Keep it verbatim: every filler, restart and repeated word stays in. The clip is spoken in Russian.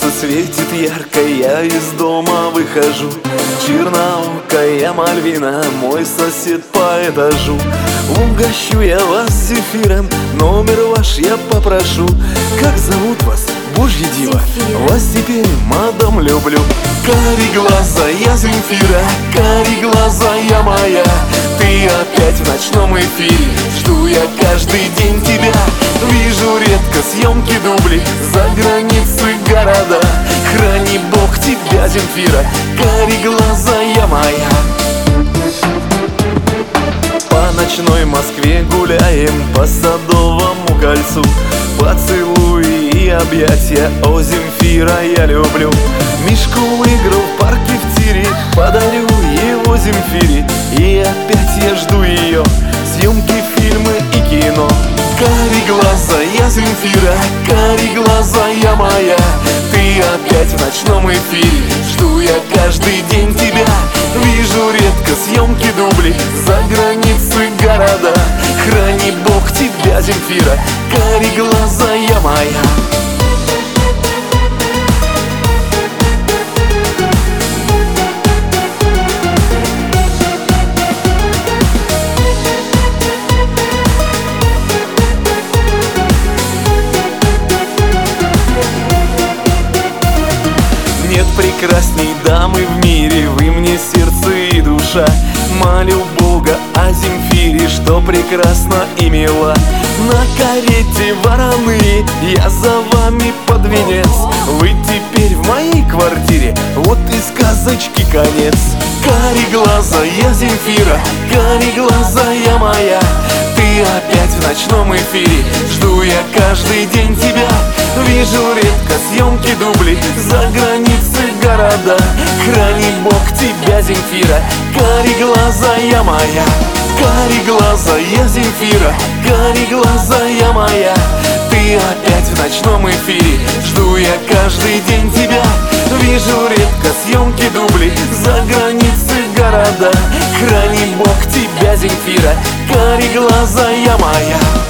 светит ярко, я из дома выхожу. Черноокая Мальвина, мой сосед по этажу. Угощу я вас зефиром, номер ваш я попрошу. Как зовут вас, Божья дива? Вас теперь, мадам, люблю. Кареглазая Земфира, кареглазая моя, ты опять в ночном эфире, жду я каждый день тебя. Вижу редко съемки дубли, за границы города. Храни Бог тебя, Земфира, кареглазая моя. По ночной Москве гуляем, по Садовому кольцу. Поцелуи и объятия, о, Земфира, я люблю. Мишку игру в парке в тире, подарю его Земфире. И опять я жду ее, съемки, фильмы и кино. Кареглазая Земфира, кареглазая моя, ты опять в ночном эфире, жду я каждый день тебя. Вижу редко съемки дубли, за границы города. Храни Бог тебя, Земфира, кареглазая моя. Нет прекрасней дамы в мире, вы мне сердце и душа. Молю Бога о Земфире, что прекрасна и мила. На карете вороные, я за вами под венец. Вы теперь в моей квартире, вот и сказочки конец. Кареглазая Земфира, кареглазая моя, ты опять в ночном эфире, жду я каждый день тебя. Вижу редко съемки дубли, за границы города. Храни Бог тебя, Земфира, кареглазая моя. Кареглазая Земфира, кареглазая моя, ты опять в ночном эфире, жду я каждый день тебя. Вижу редко съемки дубли, за границы города. Храни Бог тебя, Земфира, кареглазая моя.